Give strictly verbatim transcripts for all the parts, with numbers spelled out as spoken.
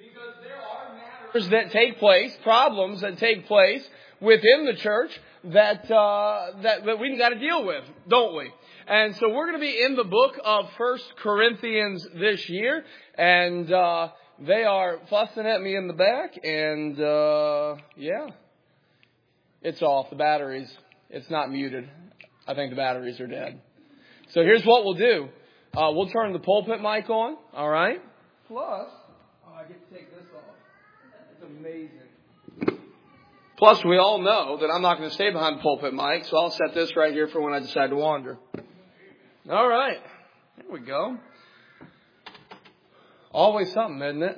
Because there are matters that take place, problems that take place within the church that uh, that, that we've got to deal with, don't we? And so we're going to be in the book of First Corinthians this year, and uh, they are fussing at me in the back, and uh, yeah, it's off. The batteries, it's not muted. I think the batteries are dead. So here's what we'll do. Uh, we'll turn the pulpit mic on, all right? Plus, oh, I get to take this off. It's amazing. Plus, we all know that I'm not going to stay behind the pulpit mic, so I'll set this right here for when I decide to wander. All right. There we go. Always something, isn't it?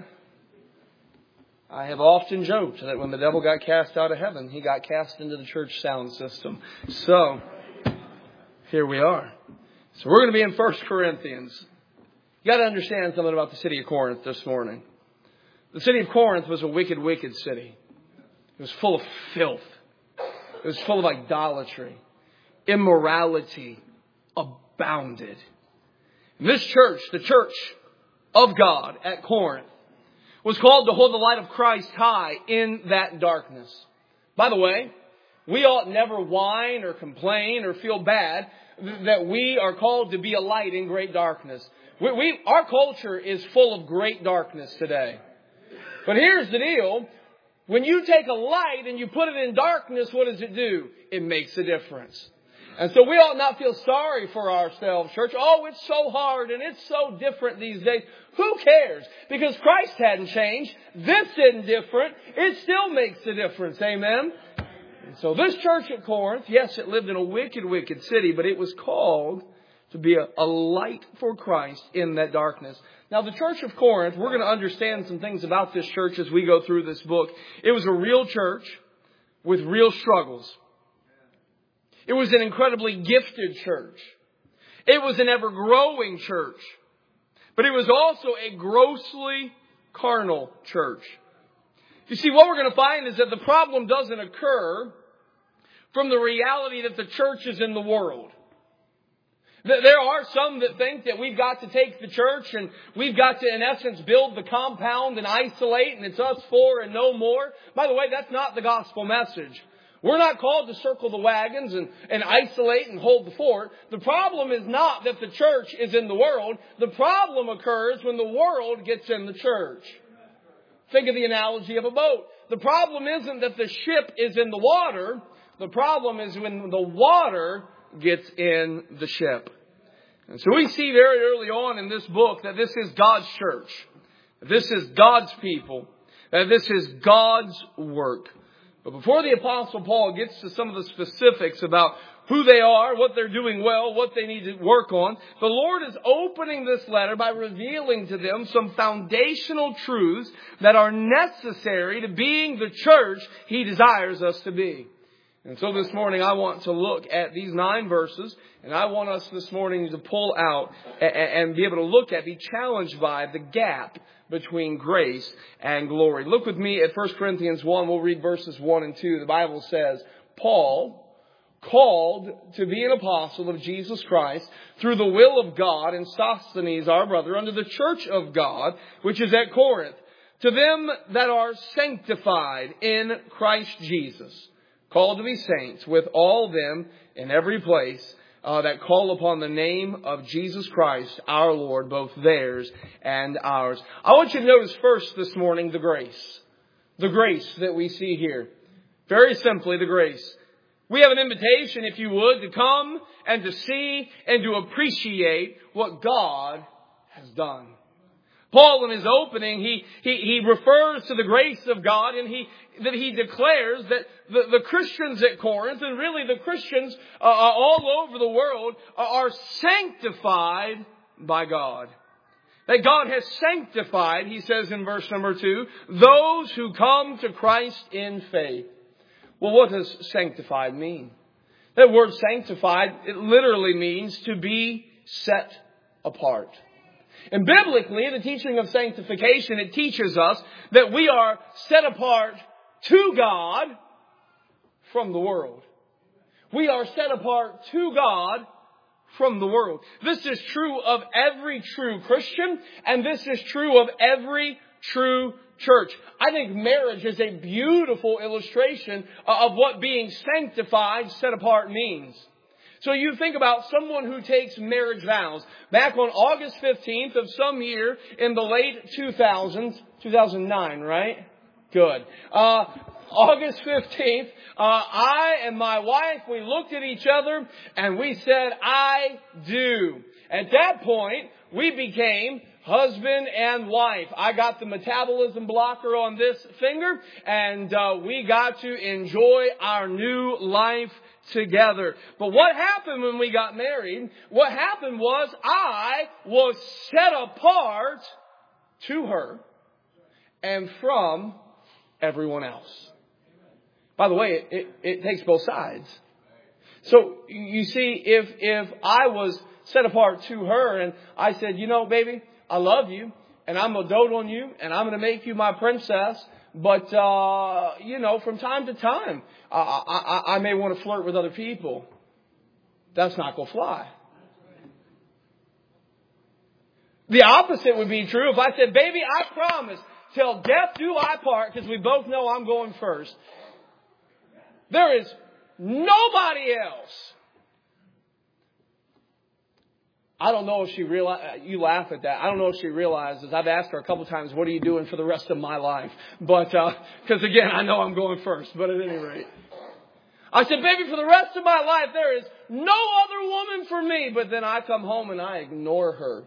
I have often joked that when the devil got cast out of heaven, he got cast into the church sound system. So, here we are. So we're going to be in First Corinthians. You got to understand something about the city of Corinth this morning. The city of Corinth was a wicked, wicked city. It was full of filth. It was full of idolatry. Immorality abounded. And this church, the church of God at Corinth, was called to hold the light of Christ high in that darkness. By the way, we ought never whine or complain or feel bad that we are called to be a light in great darkness. We, we, our culture is full of great darkness today. But here's the deal. When you take a light and you put it in darkness, what does it do? It makes a difference. And so we ought not feel sorry for ourselves, church. Oh, it's so hard and it's so different these days. Who cares? Because Christ hadn't changed. This isn't different. It still makes a difference. Amen? And so this church at Corinth, yes, it lived in a wicked, wicked city, but it was called to be a, a light for Christ in that darkness. Now, the church of Corinth, we're going to understand some things about this church as we go through this book. It was a real church with real struggles. It was an incredibly gifted church. It was an ever-growing church. But it was also a grossly carnal church. You see, what we're going to find is that the problem doesn't occur from the reality that the church is in the world. There are some that think that we've got to take the church and we've got to, in essence, build the compound and isolate, and it's us four and no more. By the way, that's not the gospel message. We're not called to circle the wagons and, and isolate and hold the fort. The problem is not that the church is in the world. The problem occurs when the world gets in the church. Think of the analogy of a boat. The problem isn't that the ship is in the water. The problem is when the water gets in the ship. And so we see very early on in this book that this is God's church. This is God's people. That this is God's work. But before the Apostle Paul gets to some of the specifics about who they are, what they're doing well, what they need to work on, the Lord is opening this letter by revealing to them some foundational truths that are necessary to being the church He desires us to be. And so this morning I want to look at these nine verses, and I want us this morning to pull out and be able to look at, be challenged by the gap between grace and glory. Look with me at First Corinthians one. We'll read verses one and two. The Bible says, Paul, called to be an apostle of Jesus Christ through the will of God, and Sosthenes our brother, unto the church of God, which is at Corinth, to them that are sanctified in Christ Jesus, called to be saints, with all them in every place uh, that call upon the name of Jesus Christ, our Lord, both theirs and ours. I want you to notice first this morning the grace. The grace that we see here. Very simply, the grace. We have an invitation, if you would, to come and to see and to appreciate what God has done. Paul, in his opening, he, he, he refers to the grace of God, and he, that he declares that the, the Christians at Corinth, and really the Christians uh, all over the world, are sanctified by God. That God has sanctified, he says in verse number two, those who come to Christ in faith. Well, what does sanctified mean? That word sanctified, it literally means to be set apart. And biblically, the teaching of sanctification, it teaches us that we are set apart to God from the world. We are set apart to God from the world. This is true of every true Christian, and this is true of every true church. I think marriage is a beautiful illustration of what being sanctified, set apart means. So you think about someone who takes marriage vows. Back on August fifteenth of some year in the late two thousands, two thousand nine, right? Good. Uh, August fifteenth, uh, I and my wife, we looked at each other and we said, I do. At that point, we became husband and wife. I got the metabolism blocker on this finger, and uh, we got to enjoy our new life together. But what happened when we got married? What happened was I was set apart to her and from everyone else. By the way, it, it, it takes both sides. So you see, if if I was set apart to her and I said, you know, baby, I love you and I'm going to dote on you and I'm going to make you my princess. But, uh, you know, from time to time, I, I, I may want to flirt with other people. That's not going to fly. The opposite would be true if I said, baby, I promise, till death do I part, because we both know I'm going first. There is nobody else. I don't know if she realized, you laugh at that. I don't know if she realizes. I've asked her a couple times, what are you doing for the rest of my life? But, uh, cause again, I know I'm going first, but at any rate. I said, baby, for the rest of my life, there is no other woman for me. But then I come home and I ignore her.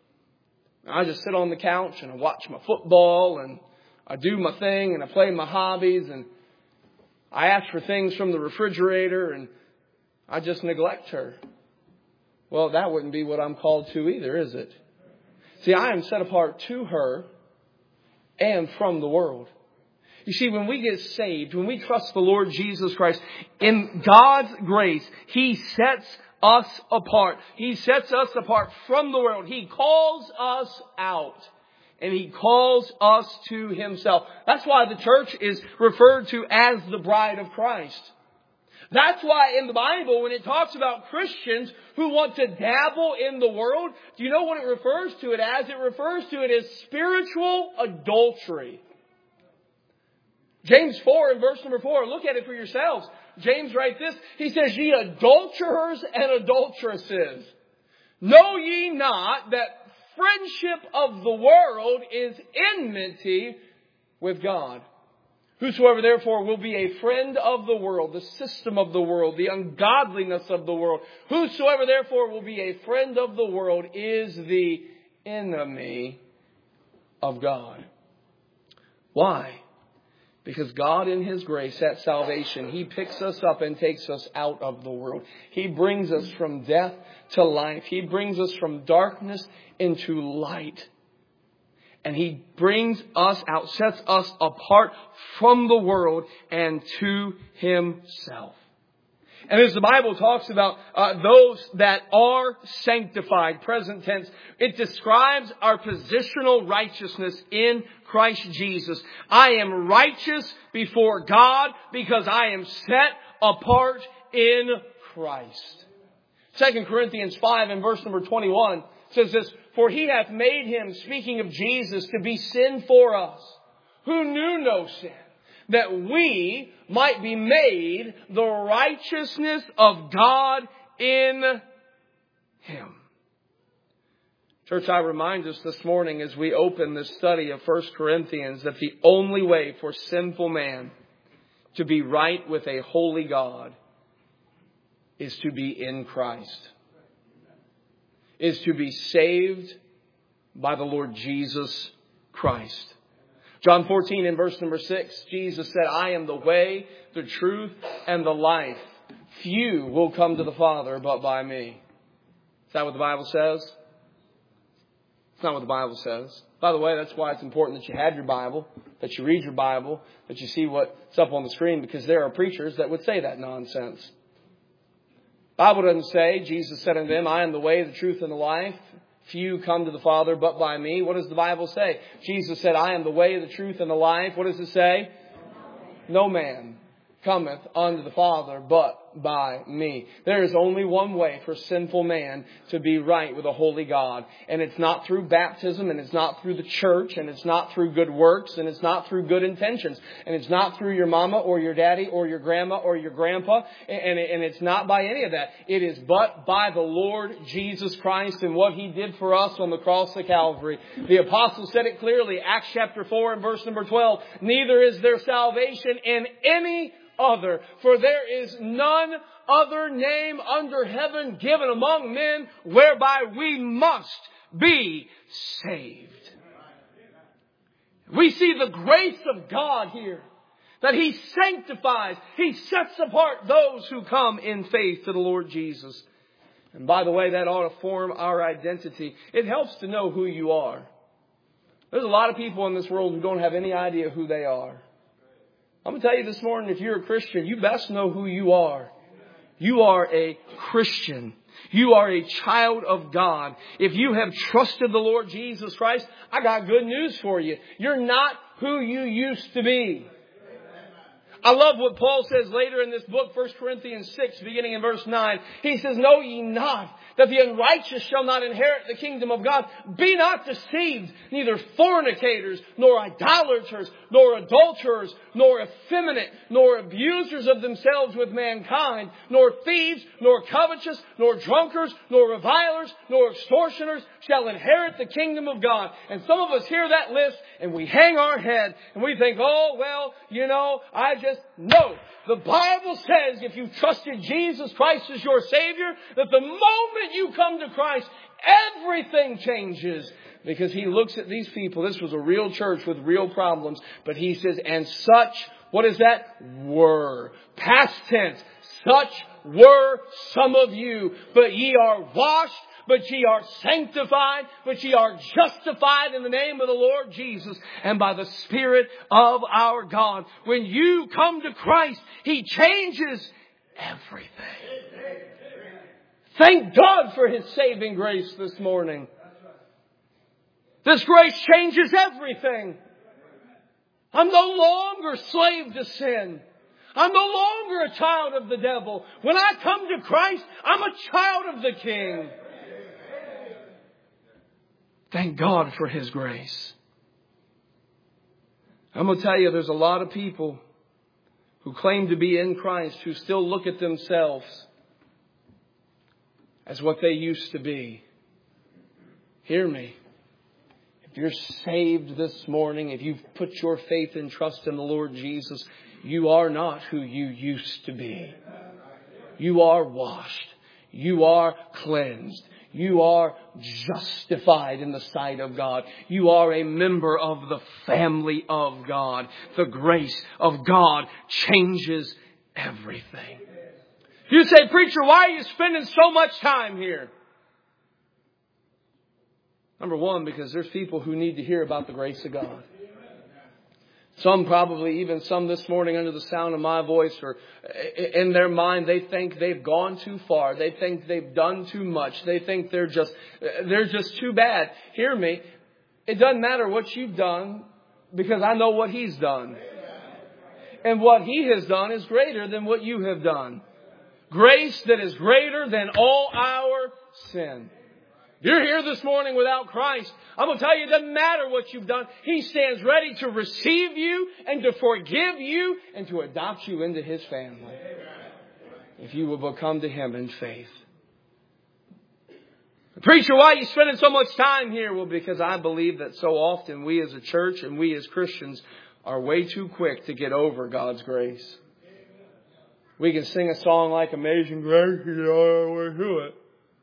I just sit on the couch and I watch my football and I do my thing and I play my hobbies and I ask for things from the refrigerator and I just neglect her. Well, that wouldn't be what I'm called to either, is it? See, I am set apart to her and from the world. You see, when we get saved, when we trust the Lord Jesus Christ, in God's grace, He sets us apart. He sets us apart from the world. He calls us out. And He calls us to Himself. That's why the church is referred to as the bride of Christ. That's why in the Bible, when it talks about Christians who want to dabble in the world, do you know what it refers to it as? It refers to it as spiritual adultery. James four and verse number four, look at it for yourselves. James writes this, he says, ye adulterers and adulteresses, know ye not that friendship of the world is enmity with God? Whosoever therefore will be a friend of the world, the system of the world, the ungodliness of the world, whosoever therefore will be a friend of the world is the enemy of God. Why? Because God in His grace at salvation, He picks us up and takes us out of the world. He brings us from death to life. He brings us from darkness into light. And He brings us out, sets us apart from the world and to Himself. And as the Bible talks about uh, those that are sanctified, present tense, it describes our positional righteousness in Christ Jesus. I am righteous before God because I am set apart in Christ. Second Corinthians five and verse number twenty-one says this, for He hath made Him, speaking of Jesus, to be sin for us, who knew no sin, that we might be made the righteousness of God in Him. Church, I remind us this morning as we open this study of First Corinthians that the only way for sinful man to be right with a holy God is to be in Christ. Is to be saved by the Lord Jesus Christ. John fourteen and verse number six, Jesus said, I am the way, the truth, and the life. Few will come to the Father but by me. Is that what the Bible says? It's not what the Bible says. By the way, that's why it's important that you have your Bible, that you read your Bible, that you see what's up on the screen, because there are preachers that would say that nonsense. The Bible doesn't say, Jesus said unto them, I am the way, the truth, and the life. Few come to the Father but by me. What does the Bible say? Jesus said, I am the way, the truth, and the life. What does it say? No man cometh unto the Father but by me. There is only one way for sinful man to be right with a holy God. And it's not through baptism, and it's not through the church, and it's not through good works, and it's not through good intentions. And it's not through your mama or your daddy or your grandma or your grandpa. And, and it's not by any of that. It is but by the Lord Jesus Christ and what He did for us on the cross of Calvary. The apostle said it clearly, Acts chapter four and verse number twelve. Neither is there salvation in any other, for there is none other name under heaven given among men whereby we must be saved. We see the grace of God here, that He sanctifies, He sets apart those who come in faith to the Lord Jesus. And by the way, that ought to form our identity. It helps to know who you are. There's a lot of people in this world who don't have any idea who they are. I'm going to tell you this morning, if you're a Christian, you best know who you are. You are a Christian. You are a child of God. If you have trusted the Lord Jesus Christ, I got good news for you. You're not who you used to be. I love what Paul says later in this book, First Corinthians six, beginning in verse nine. He says, know ye not that the unrighteous shall not inherit the kingdom of God? Be not deceived, neither fornicators, nor idolaters, nor adulterers, nor effeminate, nor abusers of themselves with mankind, nor thieves, nor covetous, nor drunkards, nor revilers, nor extortioners shall inherit the kingdom of God. And some of us hear that list and we hang our head and we think, oh, well, you know, I just know. The Bible says if you trusted Jesus Christ as your Savior, that the moment you come to Christ, everything changes. Because He looks at these people. This was a real church with real problems. But He says, and such, what is that? Were. Past tense. Such were some of you. But ye are washed. But ye are sanctified, but ye are justified in the name of the Lord Jesus and by the Spirit of our God. When you come to Christ, He changes everything. Thank God for His saving grace this morning. This grace changes everything. I'm no longer slave to sin. I'm no longer a child of the devil. When I come to Christ, I'm a child of the King. Thank God for His grace. I'm going to tell you, there's a lot of people who claim to be in Christ who still look at themselves as what they used to be. Hear me. If you're saved this morning, if you've put your faith and trust in the Lord Jesus, you are not who you used to be. You are washed. You are cleansed. You are justified in the sight of God. You are a member of the family of God. The grace of God changes everything. You say, preacher, why are you spending so much time here? Number one, because there's people who need to hear about the grace of God. Some probably, even some this morning under the sound of my voice, or in their mind, they think they've gone too far. They think they've done too much. They think they're just, they're just too bad. Hear me. It doesn't matter what you've done, because I know what He's done. And what He has done is greater than what you have done. Grace that is greater than all our sin. You're here this morning without Christ. I'm going to tell you, it doesn't matter what you've done. He stands ready to receive you and to forgive you and to adopt you into His family. If you will come to Him in faith. Preacher, why are you spending so much time here? Well, because I believe that so often we as a church and we as Christians are way too quick to get over God's grace. We can sing a song like Amazing Grace, you know, we're through it.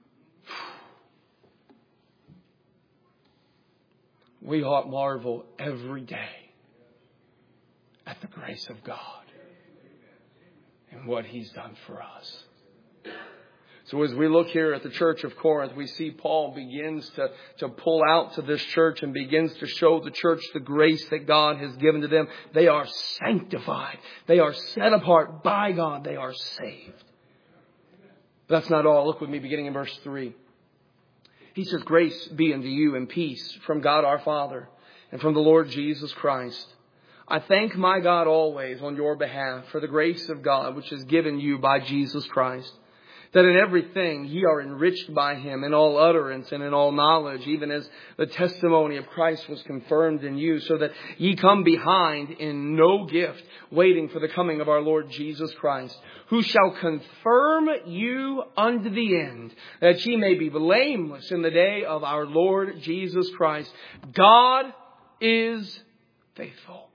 We ought marvel every day at the grace of God and what He's done for us. So as we look here at the church of Corinth, we see Paul begins to, to pull out to this church and begins to show the church the grace that God has given to them. They are sanctified. They are set apart by God. They are saved. But that's not all. Look with me beginning in verse three. He says, grace be unto you and peace from God our Father and from the Lord Jesus Christ. I thank my God always on your behalf for the grace of God which is given you by Jesus Christ, that in everything ye are enriched by Him in all utterance and in all knowledge, even as the testimony of Christ was confirmed in you, so that ye come behind in no gift, waiting for the coming of our Lord Jesus Christ, who shall confirm you unto the end, that ye may be blameless in the day of our Lord Jesus Christ. God is faithful,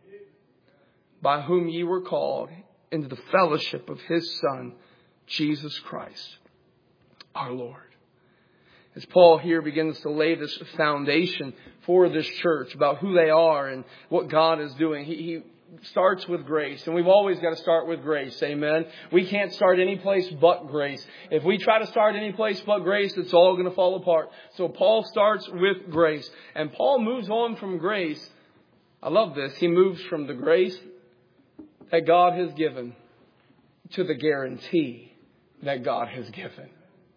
by whom ye were called into the fellowship of His Son, Jesus Christ, our Lord. As Paul here begins to lay this foundation for this church about who they are and what God is doing, he, he starts with grace. And we've always got to start with grace. Amen. We can't start any place but grace. If we try to start any place but grace, it's all going to fall apart. So Paul starts with grace. And Paul moves on from grace. I love this. He moves from the grace that God has given to the guarantee that God has given.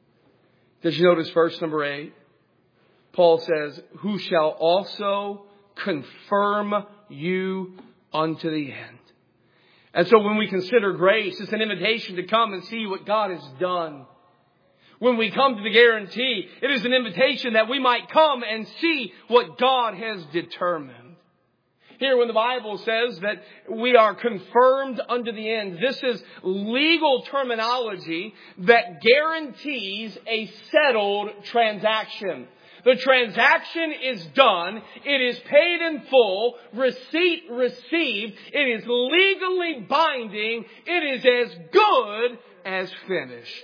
Did you notice verse number eight? Paul says, who shall also confirm you unto the end. And so when we consider grace, it's an invitation to come and see what God has done. When we come to the guarantee, it is an invitation that we might come and see what God has determined. Here when the Bible says that we are confirmed unto the end, this is legal terminology that guarantees a settled transaction. The transaction is done. It is paid in full. Receipt received. It is legally binding. It is as good as finished.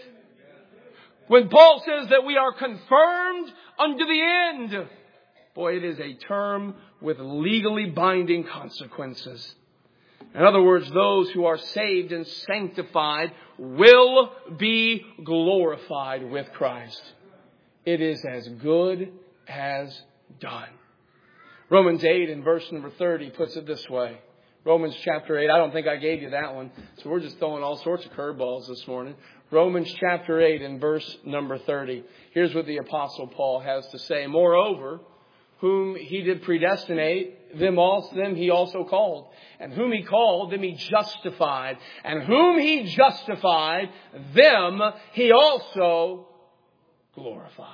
When Paul says that we are confirmed unto the end, boy, it is a term with legally binding consequences. In other words, those who are saved and sanctified will be glorified with Christ. It is as good as done. Romans eight and verse number thirty puts it this way. Romans chapter eight. I don't think I gave you that one. So we're just throwing all sorts of curveballs this morning. Romans chapter eight and verse number thirty. Here's what the Apostle Paul has to say. Moreover, whom he did predestinate, them also them he also called. And whom he called, them he justified. And whom he justified, them he also glorified.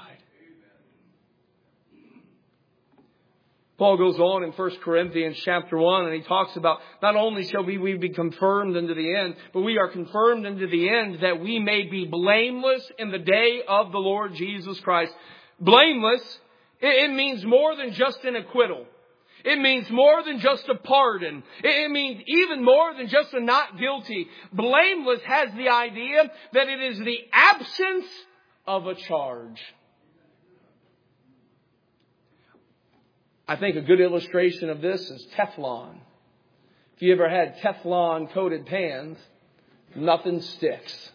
Paul goes on in First Corinthians chapter one, and he talks about not only shall we, we be confirmed unto the end, but we are confirmed unto the end that we may be blameless in the day of the Lord Jesus Christ. Blameless, it, it means more than just an acquittal. It means more than just a pardon. It, it means even more than just a not guilty. Blameless has the idea that it is the absence of a charge. I think a good illustration of this is Teflon. If you ever had Teflon coated pans, nothing sticks.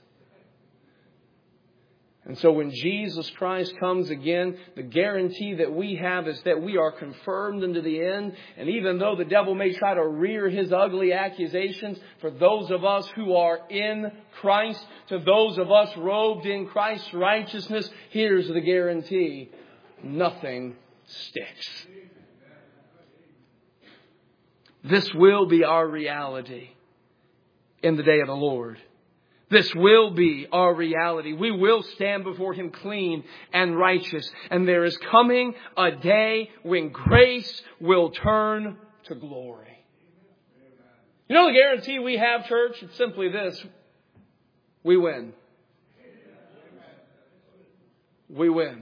And so when Jesus Christ comes again, the guarantee that we have is that we are confirmed unto the end. And even though the devil may try to rear his ugly accusations, for those of us who are in Christ, to those of us robed in Christ's righteousness, here's the guarantee. Nothing sticks. This will be our reality in the day of the Lord. This will be our reality. We will stand before Him clean and righteous. And there is coming a day when grace will turn to glory. You know the guarantee we have, church? It's simply this. We win. We win.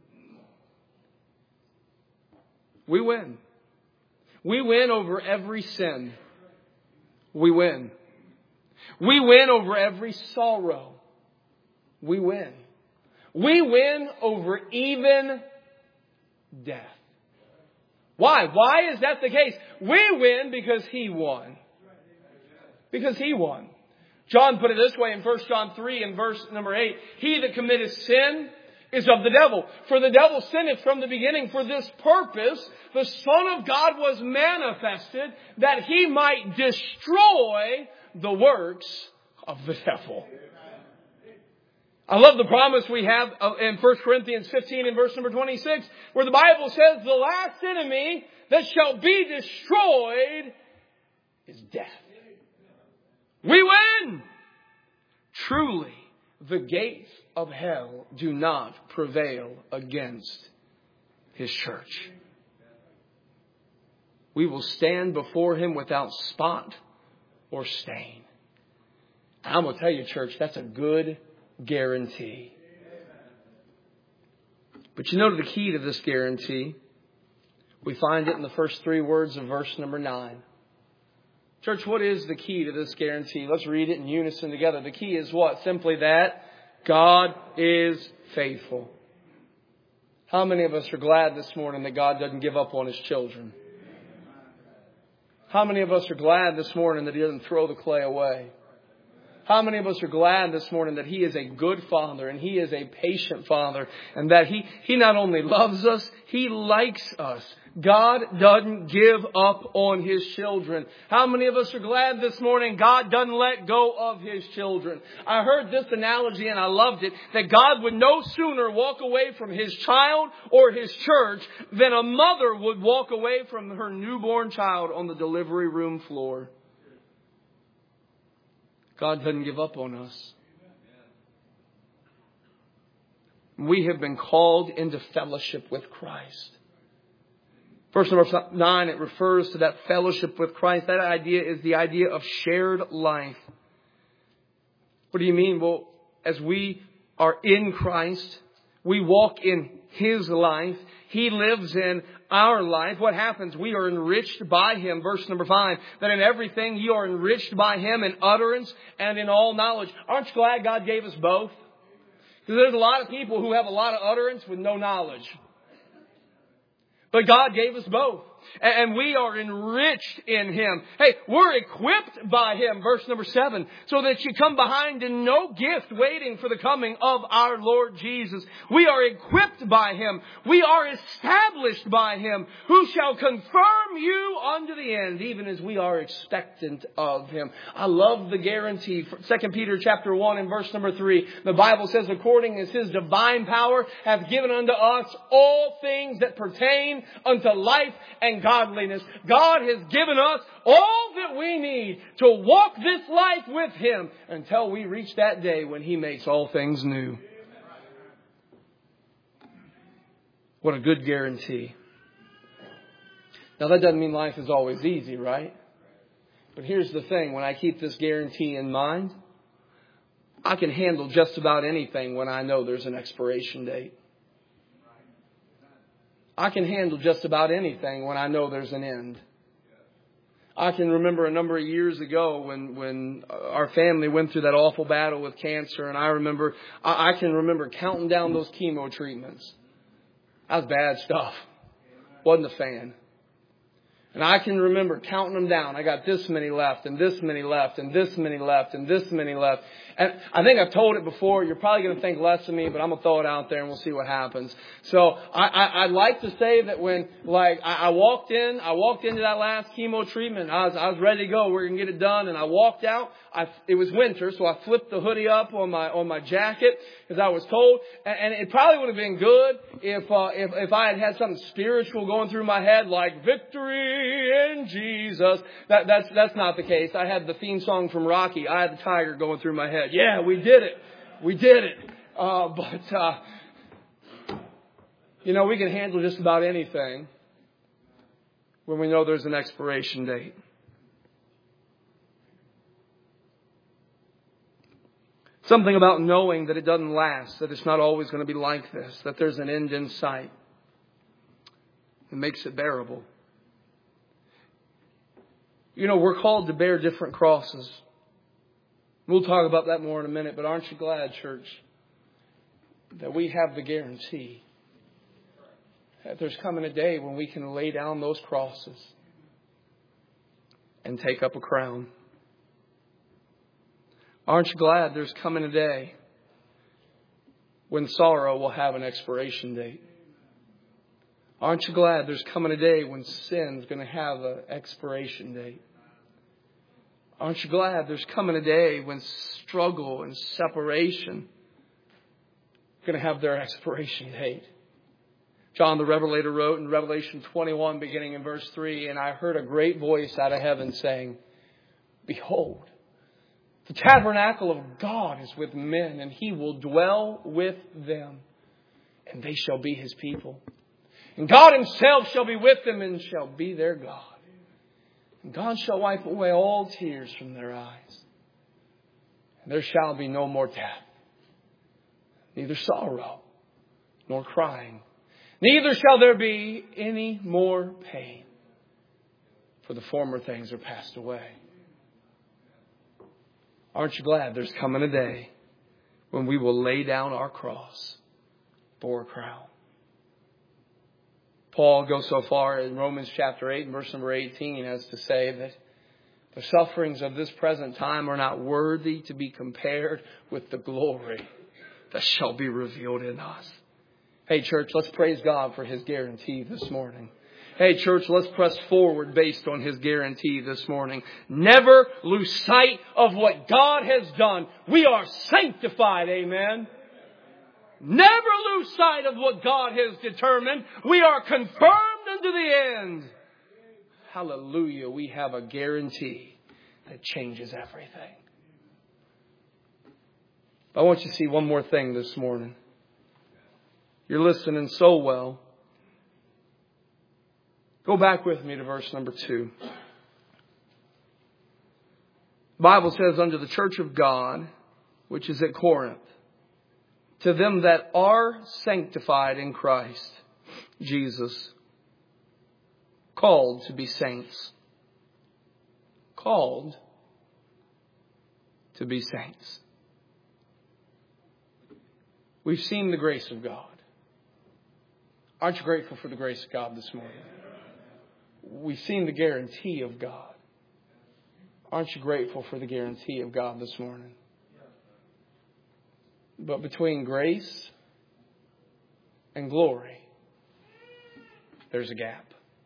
We win. We win over every sin. We win. We win over every sorrow. We win. We win over even death. Why? Why is that the case? We win because He won. Because He won. John put it this way in First John three and verse number eight. He that committeth sin is of the devil. For the devil sinneth from the beginning. For this purpose, the Son of God was manifested that He might destroy the works of the devil. I love the promise we have in First Corinthians fifteen and verse number twenty-six, where the Bible says, the last enemy that shall be destroyed is death. We win! Truly, the gates of hell do not prevail against His church. We will stand before Him without spot or stain. I'm going to tell you, church, that's a good guarantee. But you know the key to this guarantee? We find it in the first three words of verse number nine. Church, what is the key to this guarantee? Let's read it in unison together. The key is what? Simply that God is faithful. How many of us are glad this morning that God doesn't give up on His children? How many of us are glad this morning that He doesn't throw the clay away? How many of us are glad this morning that He is a good Father and He is a patient Father and that He, He not only loves us, He likes us. God doesn't give up on His children. How many of us are glad this morning God doesn't let go of His children? I heard this analogy and I loved it, that God would no sooner walk away from His child or His church than a mother would walk away from her newborn child on the delivery room floor. God doesn't give up on us. We have been called into fellowship with Christ. Verse number nine, it refers to that fellowship with Christ. That idea is the idea of shared life. What do you mean? Well, as we are in Christ, we walk in His life. He lives in our life. What happens? We are enriched by Him. Verse number five, that in everything you are enriched by Him in utterance and in all knowledge. Aren't you glad God gave us both? Because there's a lot of people who have a lot of utterance with no knowledge. But God gave us both. And we are enriched in Him. Hey, we're equipped by Him. Verse number seven. So that you come behind in no gift waiting for the coming of our Lord Jesus. We are equipped by Him. We are established by Him. Who shall confirm you unto the end, even as we are expectant of Him. I love the guarantee. Second Peter chapter one and verse number three. The Bible says, according as His divine power hath given unto us all things that pertain unto life and godliness. God has given us all that we need to walk this life with Him until we reach that day when He makes all things new. What a good guarantee. Now that doesn't mean life is always easy, right? But here's the thing. When I keep this guarantee in mind, I can handle just about anything when I know there's an expiration date. I can handle just about anything when I know there's an end. I can remember a number of years ago when, when our family went through that awful battle with cancer. And I remember, I, I can remember counting down those chemo treatments. That was bad stuff. Wasn't a fan. And I can remember counting them down. I got this many left and this many left and this many left and this many left. And I think I've told it before. You're probably going to think less of me, but I'm going to throw it out there and we'll see what happens. So I, I, I'd like to say that when, like, I, I walked in, I walked into that last chemo treatment. I was, I was ready to go. We're going to get it done. And I walked out. I, it was winter, so I flipped the hoodie up on my, on my jacket as I was told. And, and it probably would have been good if, uh, if, if I had had something spiritual going through my head like victory in Jesus. That, that's, that's not the case. I had the theme song from Rocky, Eye of the Tiger, going through my head. Yeah, we did it. We did it. Uh, but, uh, you know, we can handle just about anything when we know there's an expiration date. Something about knowing that it doesn't last, that it's not always going to be like this, that there's an end in sight. It makes it bearable. You know, we're called to bear different crosses. We'll talk about that more in a minute, but aren't you glad, church, that we have the guarantee that there's coming a day when we can lay down those crosses and take up a crown. Aren't you glad there's coming a day when sorrow will have an expiration date? Aren't you glad there's coming a day when sin's going to have an expiration date? Aren't you glad there's coming a day when struggle and separation are going to have their expiration date? John the Revelator wrote in Revelation twenty-one, beginning in verse three, and I heard a great voice out of heaven saying, Behold, the tabernacle of God is with men, and He will dwell with them, and they shall be His people. And God Himself shall be with them and shall be their God. And God shall wipe away all tears from their eyes. And there shall be no more death, neither sorrow nor crying. Neither shall there be any more pain, for the former things are passed away. Aren't you glad there's coming a day when we will lay down our cross for a crown? Paul goes so far in Romans chapter eight and verse number eighteen as to say that the sufferings of this present time are not worthy to be compared with the glory that shall be revealed in us. Hey, church, let's praise God for His guarantee this morning. Hey, church, let's press forward based on His guarantee this morning. Never lose sight of what God has done. We are sanctified, amen. Never lose sight of what God has determined. We are confirmed unto the end. Hallelujah. We have a guarantee that changes everything. I want you to see one more thing this morning. You're listening so well. Go back with me to verse number two. The Bible says, unto the church of God, which is at Corinth, to them that are sanctified in Christ Jesus, called to be saints. Called to be saints. We've seen the grace of God. Aren't you grateful for the grace of God this morning? We've seen the guarantee of God. Aren't you grateful for the guarantee of God this morning? But between grace and glory, there's a gap.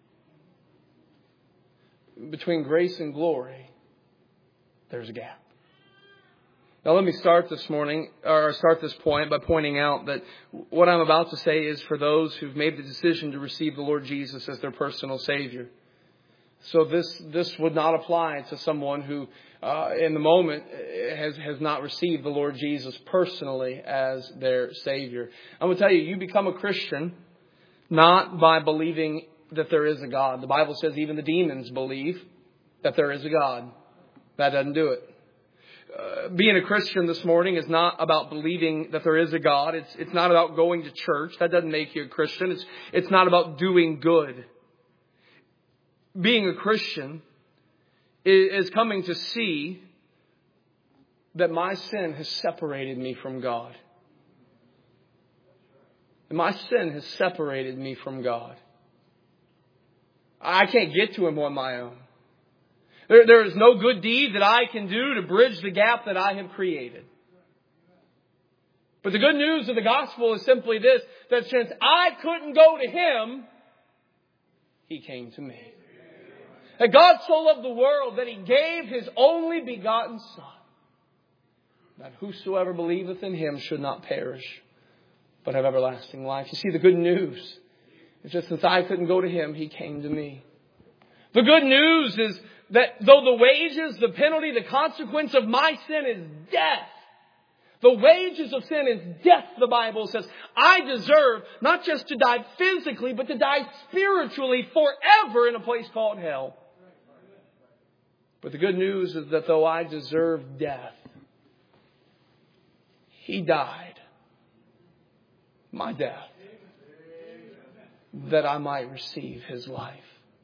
Between grace and glory, there's a gap. Now let me start this morning, or start this point by pointing out that what I'm about to say is for those who've made the decision to receive the Lord Jesus as their personal Savior. So this this would not apply to someone who, uh, in the moment, has has not received the Lord Jesus personally as their Savior. I'm going to tell you, you become a Christian not by believing that there is a God. The Bible says even the demons believe that there is a God. That doesn't do it. Uh, being a Christian this morning is not about believing that there is a God. It's it's not about going to church. That doesn't make you a Christian. It's it's not about doing good. Being a Christian is coming to see that my sin has separated me from God. My sin has separated me from God. I can't get to Him on my own. There, there is no good deed that I can do to bridge the gap that I have created. But the good news of the gospel is simply this, that since I couldn't go to Him, He came to me. That God so loved the world that He gave His only begotten Son, that whosoever believeth in Him should not perish, but have everlasting life. You see, the good news is that since I couldn't go to Him, He came to me. The good news is that though the wages, the penalty, the consequence of my sin is death, the wages of sin is death, the Bible says. I deserve not just to die physically, but to die spiritually forever in a place called hell. But the good news is that though I deserve death, He died my death that I might receive His life.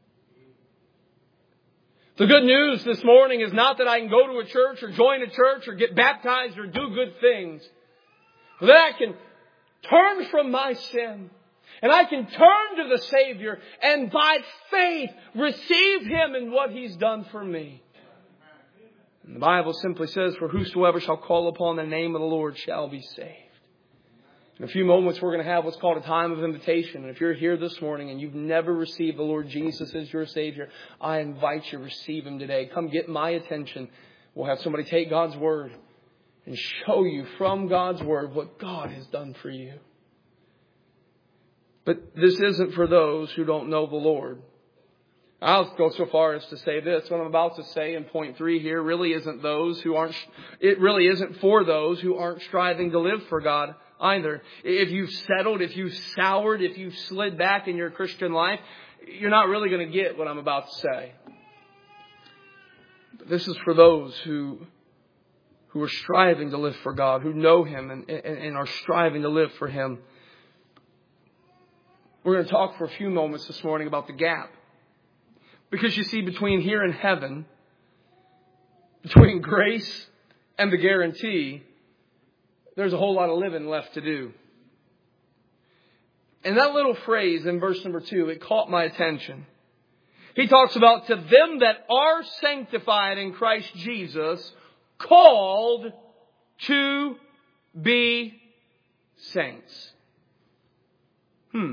The good news this morning is not that I can go to a church or join a church or get baptized or do good things. But that I can turn from my sin and I can turn to the Savior and by faith receive Him in what He's done for me. And the Bible simply says, for whosoever shall call upon the name of the Lord shall be saved. In a few moments, we're going to have what's called a time of invitation. And if you're here this morning and you've never received the Lord Jesus as your Savior, I invite you to receive Him today. Come get my attention. We'll have somebody take God's Word and show you from God's Word what God has done for you. But this isn't for those who don't know the Lord. I'll go so far as to say this. What I'm about to say in point three here really isn't those who aren't, it really isn't for those who aren't striving to live for God either. If you've settled, if you've soured, if you've slid back in your Christian life, you're not really going to get what I'm about to say. But this is for those who, who are striving to live for God, who know Him and, and, and are striving to live for Him. We're going to talk for a few moments this morning about the gap. Because you see, between here and heaven, between grace and the guarantee, there's a whole lot of living left to do. And that little phrase in verse number two, it caught my attention. He talks about, to them that are sanctified in Christ Jesus, called to be saints. Hmm.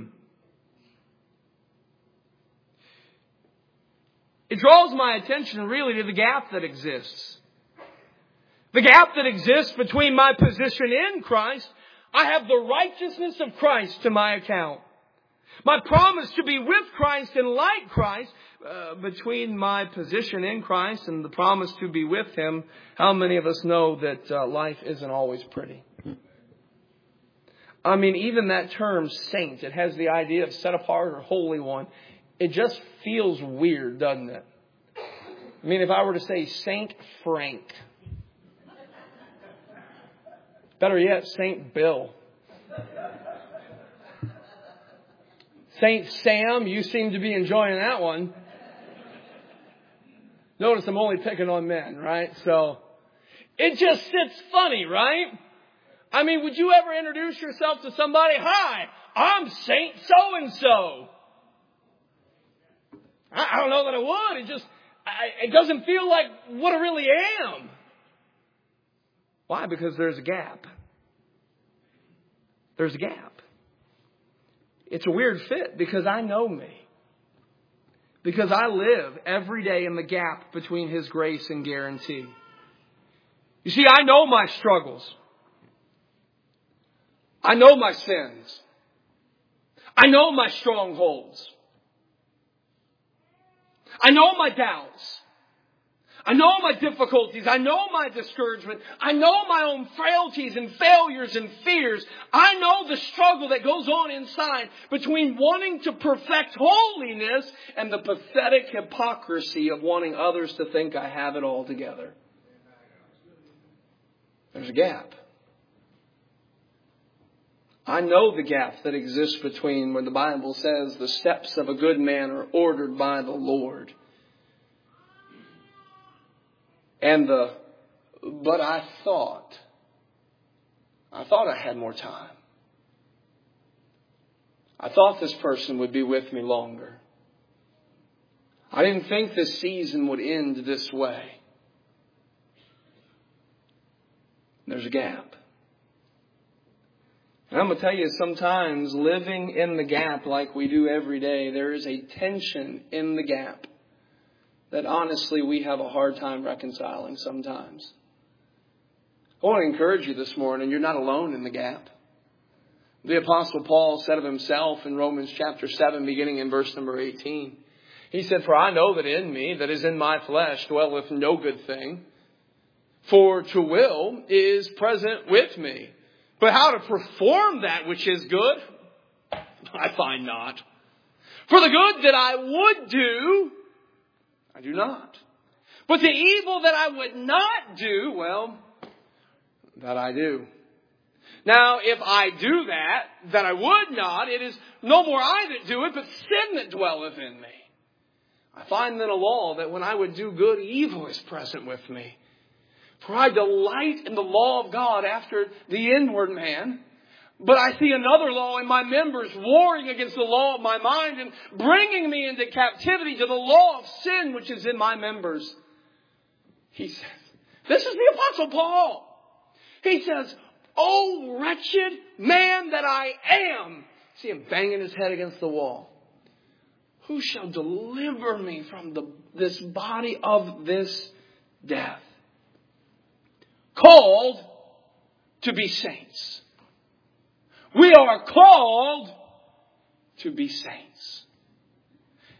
It draws my attention really to the gap that exists. The gap that exists between my position in Christ. I have the righteousness of Christ to my account. My promise to be with Christ and like Christ. Uh, between my position in Christ and the promise to be with Him, how many of us know that uh, life isn't always pretty? I mean, even that term saint, it has the idea of set apart or holy one. It just feels weird, doesn't it? I mean, if I were to say Saint Frank. Better yet, Saint Bill. Saint Sam, you seem to be enjoying that one. Notice I'm only picking on men, right? So, it just sits funny, right? I mean, would you ever introduce yourself to somebody? Hi, I'm Saint So-and-so. I don't know that I would. It just, I, it doesn't feel like what I really am. Why? Because there's a gap. There's a gap. It's a weird fit because I know me. Because I live every day in the gap between His grace and guarantee. You see, I know my struggles. I know my sins. I know my strongholds. I know my doubts. I know my difficulties. I know my discouragement. I know my own frailties and failures and fears. I know the struggle that goes on inside between wanting to perfect holiness and the pathetic hypocrisy of wanting others to think I have it all together. There's a gap. I know the gap that exists between when the Bible says the steps of a good man are ordered by the Lord. And the, but I thought, I thought I had more time. I thought this person would be with me longer. I didn't think this season would end this way. There's a gap. And I'm going to tell you, sometimes living in the gap like we do every day, there is a tension in the gap that honestly we have a hard time reconciling sometimes. I want to encourage you this morning, you're not alone in the gap. The Apostle Paul said of himself in Romans chapter seven, beginning in verse number eighteen. He said, "For I know that in me, that is in my flesh, dwelleth no good thing. For to will is present with me. But how to perform that which is good, I find not. For the good that I would do, I do not. But the evil that I would not do, well, that I do. Now, if I do that, that I would not, it is no more I that do it, but sin that dwelleth in me. I find then a law that when I would do good, evil is present with me. For I delight in the law of God after the inward man. But I see another law in my members warring against the law of my mind and bringing me into captivity to the law of sin which is in my members." He says, this is the Apostle Paul. He says, "O wretched man that I am." See him banging his head against the wall. "Who shall deliver me from the, this body of this death?" Called to be saints. We are called to be saints.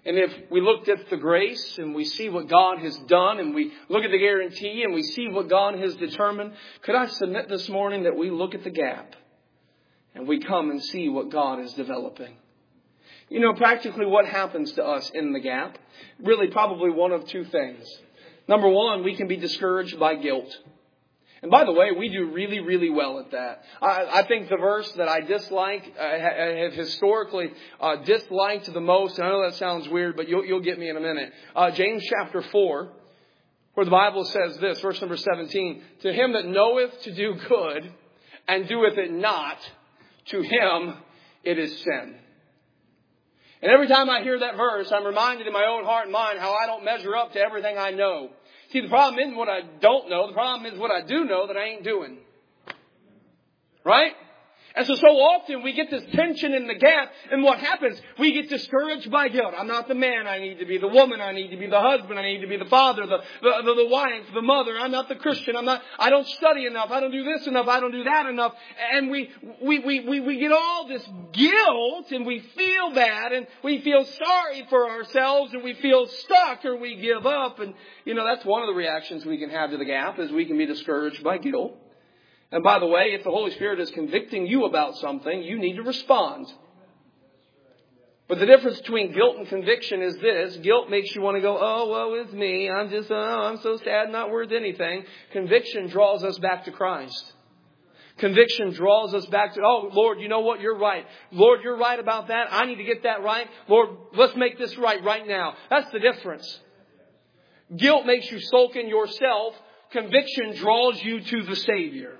And if we looked at the grace and we see what God has done and we look at the guarantee and we see what God has determined, could I submit this morning that we look at the gap and we come and see what God is developing? You know, practically what happens to us in the gap? Really probably one of two things. Number one, we can be discouraged by guilt. And by the way, we do really, really well at that. I, I think the verse that I dislike, I have historically uh, disliked the most, and I know that sounds weird, but you'll, you'll get me in a minute. Uh, James chapter four, where the Bible says this, verse number seventeen, to him that knoweth to do good and doeth it not, to him it is sin. And every time I hear that verse, I'm reminded in my own heart and mind how I don't measure up to everything I know. See, the problem isn't what I don't know. The problem is what I do know that I ain't doing. Right? And so, so often we get this tension in the gap. And what happens? We get discouraged by guilt. I'm not the man I need to be. The woman I need to be. The husband I need to be. The father, the, the, the, the wife, the mother. I'm not the Christian. I'm not, I don't study enough. I don't do this enough. I don't do that enough. And we, we, we, we, we get all this guilt and we feel bad and we feel sorry for ourselves and we feel stuck or we give up. And, you know, that's one of the reactions we can have to the gap is we can be discouraged by guilt. And by the way, if the Holy Spirit is convicting you about something, you need to respond. But the difference between guilt and conviction is this. Guilt makes you want to go, oh, woe is me. I'm just, oh, I'm so sad, not worth anything. Conviction draws us back to Christ. Conviction draws us back to, oh, Lord, you know what? You're right. Lord, you're right about that. I need to get that right. Lord, let's make this right right now. That's the difference. Guilt makes you sulk in yourself. Conviction draws you to the Savior.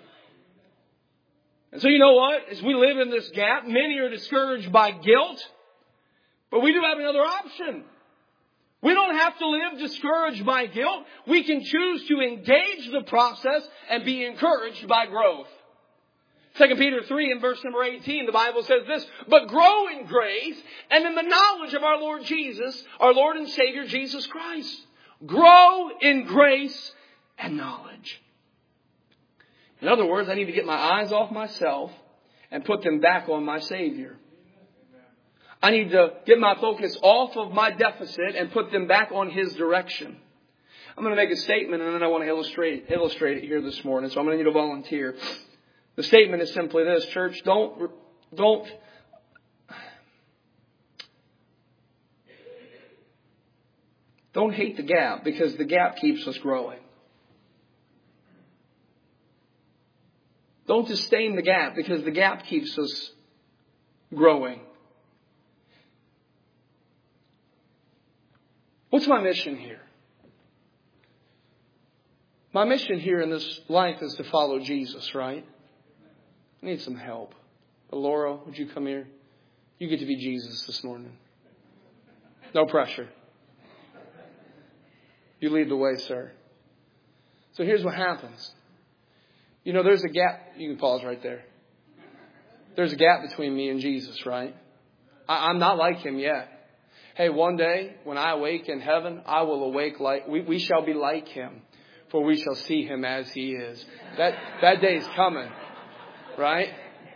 And so you know what? As we live in this gap, many are discouraged by guilt. But we do have another option. We don't have to live discouraged by guilt. We can choose to engage the process and be encouraged by growth. Second Peter three and verse number eighteen, the Bible says this, but grow in grace and in the knowledge of our Lord Jesus, our Lord and Savior Jesus Christ. Grow in grace and knowledge. In other words, I need to get my eyes off myself and put them back on my Savior. I need to get my focus off of my deficit and put them back on His direction. I'm going to make a statement and then I want to illustrate, illustrate it here this morning. So I'm going to need a volunteer. The statement is simply this, church, don't, don't, don't hate the gap because the gap keeps us growing. Don't disdain the gap because the gap keeps us growing. What's my mission here? My mission here in this life is to follow Jesus, right? I need some help. But Laura, would you come here? You get to be Jesus this morning. No pressure. You lead the way, sir. So here's what happens. You know, there's a gap. You can pause right there. There's a gap between me and Jesus, right? I, I'm not like Him yet. Hey, one day when I awake in heaven, I will awake like, we, we shall be like Him, for we shall see Him as He is. That, that day is coming, right?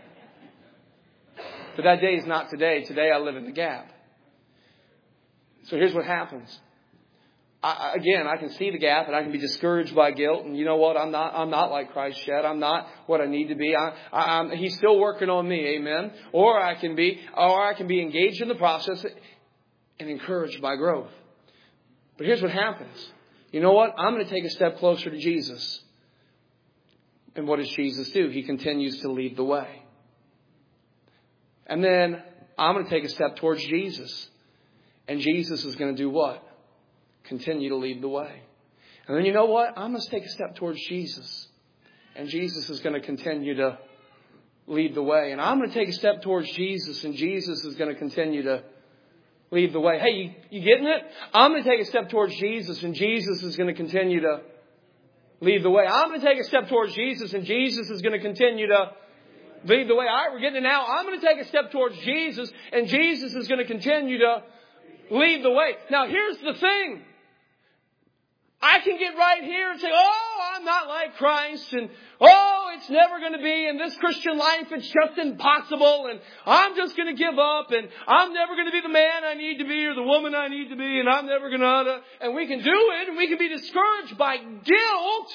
But that day is not today. Today I live in the gap. So here's what happens. I, again, I can see the gap and I can be discouraged by guilt. And you know what? I'm not, I'm not like Christ yet. I'm not what I need to be. I, I, I'm, he's still working on me. Amen. Or I can be, or I can be engaged in the process and encouraged by growth. But here's what happens. You know what? I'm going to take a step closer to Jesus. And what does Jesus do? He continues to lead the way. And then I'm going to take a step towards Jesus. And Jesus is going to do what? Continue to lead the way. And then you know what? I'm going to take a step towards Jesus. And Jesus is going to continue to lead the way. And I'm going to take a step towards Jesus. And Jesus is going to continue to lead the way. Hey, you, you getting it? I'm going to take a step towards Jesus. And Jesus is going to continue to lead the way. I'm going to take a step towards Jesus. And Jesus is going to continue to lead the way. All right, we're getting it now. I'm going to take a step towards Jesus. And Jesus is going to continue to lead the way. Now, here's the thing. I can get right here and say, oh, I'm not like Christ. And, oh, it's never going to be, and this Christian life, it's just impossible, and I'm just going to give up, and I'm never going to be the man I need to be or the woman I need to be, and I'm never going to, and we can do it, and we can be discouraged by guilt.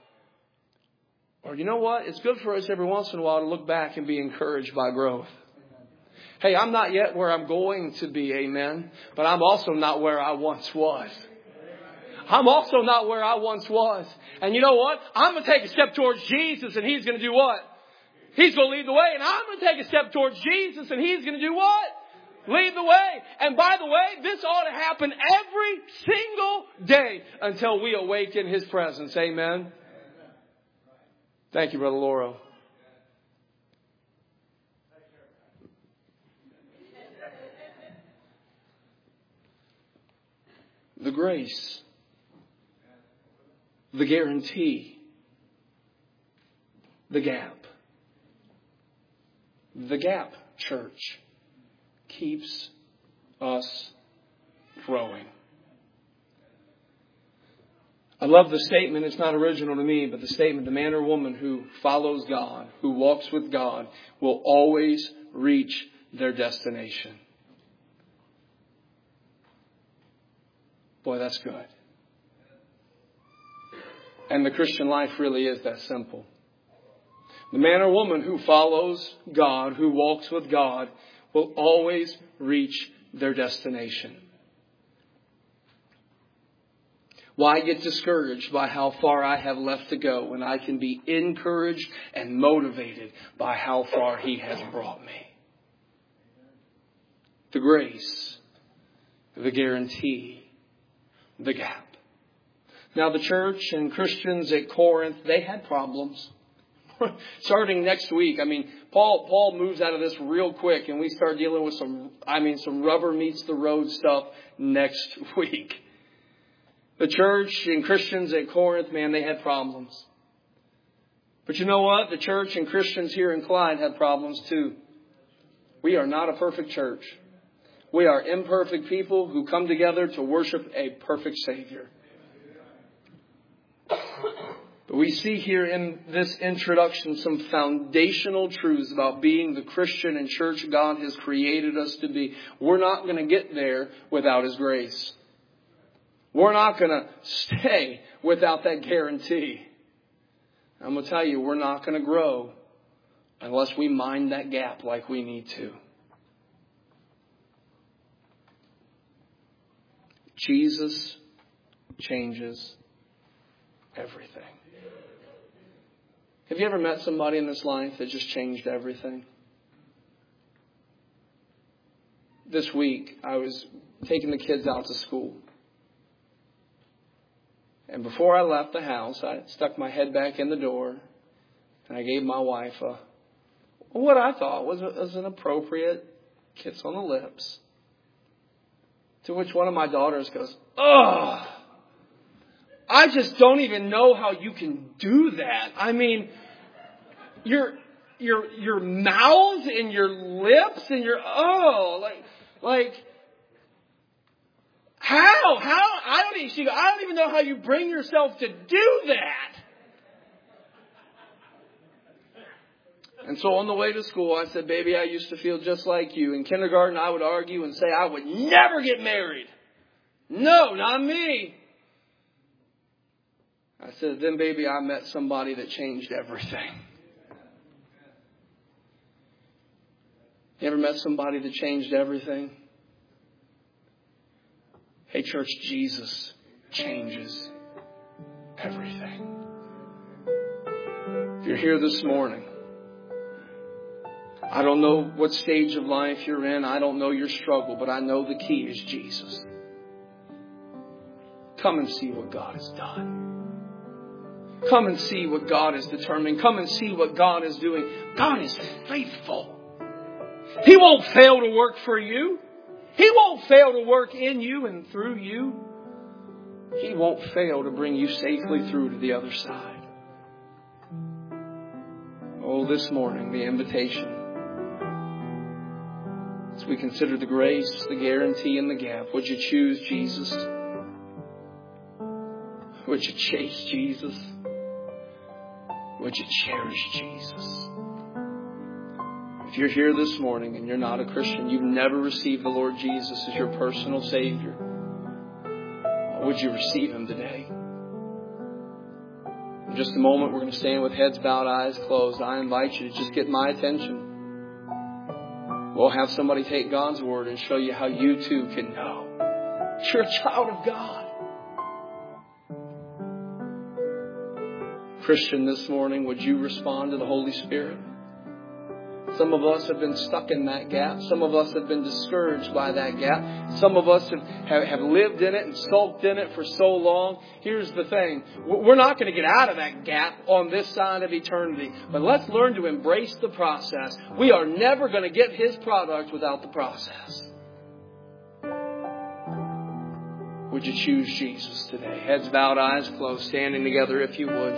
Or you know what? It's good for us every once in a while to look back and be encouraged by growth. Hey, I'm not yet where I'm going to be, amen, but I'm also not where I once was. I'm also not where I once was. And you know what? I'm going to take a step towards Jesus, and He's going to do what? He's going to lead the way. And I'm going to take a step towards Jesus, and He's going to do what? Lead the way. And by the way, this ought to happen every single day until we awake in His presence. Amen. Thank you, Brother Lauro. The grace. The guarantee. The gap. The gap, church, keeps us growing. I love the statement. It's not original to me, but the statement, the man or woman who follows God, who walks with God, will always reach their destination. Boy, that's good. And the Christian life really is that simple. The man or woman who follows God, who walks with God, will always reach their destination. Why get discouraged by how far I have left to go when I can be encouraged and motivated by how far He has brought me? The grace, the guarantee, the gap. Now the church and Christians at Corinth, they had problems. Starting next week, I mean, Paul Paul moves out of this real quick, and we start dealing with some, I mean, some rubber meets the road stuff next week. The church and Christians at Corinth, man, they had problems. But you know what? The church and Christians here in Clyde had problems too. We are not a perfect church. We are imperfect people who come together to worship a perfect Savior. But we see here in this introduction some foundational truths about being the Christian and church God has created us to be. We're not going to get there without His grace. We're not going to stay without that guarantee. I'm going to tell you, we're not going to grow unless we mind that gap like we need to. Jesus changes everything. Have you ever met somebody in this life that just changed everything? This week, I was taking the kids out to school. And before I left the house, I stuck my head back in the door and I gave my wife a, what I thought was, a, was an appropriate kiss on the lips. To which one of my daughters goes, "Ugh, I just don't even know how you can do that. I mean, your your your mouth and your lips and your oh, like like how how I don't even she goes, I don't even know how you bring yourself to do that." And so on the way to school, I said, "Baby, I used to feel just like you. In kindergarten, I would argue and say I would never get married. No, not me." I said, "Then, baby, I met somebody that changed everything." You ever met somebody that changed everything? Hey, church, Jesus changes everything. If you're here this morning, I don't know what stage of life you're in. I don't know your struggle, but I know the key is Jesus. Come and see what God has done. Come and see what God is determining. Come and see what God is doing. God is faithful. He won't fail to work for you. He won't fail to work in you and through you. He won't fail to bring you safely through to the other side. Oh, this morning, the invitation. As we consider the grace, the guarantee, and the gap, would you choose Jesus? Would you chase Jesus? Would you cherish Jesus? If you're here this morning and you're not a Christian, you've never received the Lord Jesus as your personal Savior, would you receive Him today? In just a moment, we're going to stand with heads bowed, eyes closed. I invite you to just get my attention. We'll have somebody take God's Word and show you how you too can know you're a child of God. Christian, this morning, would you respond to the Holy Spirit? Some of us have been stuck in that gap. Some of us have been discouraged by that gap. Some of us have, have, have lived in it and sulked in it for so long. Here's the thing. We're not going to get out of that gap on this side of eternity. But let's learn to embrace the process. We are never going to get His product without the process. Would you choose Jesus today? Heads bowed, eyes closed, standing together if you would.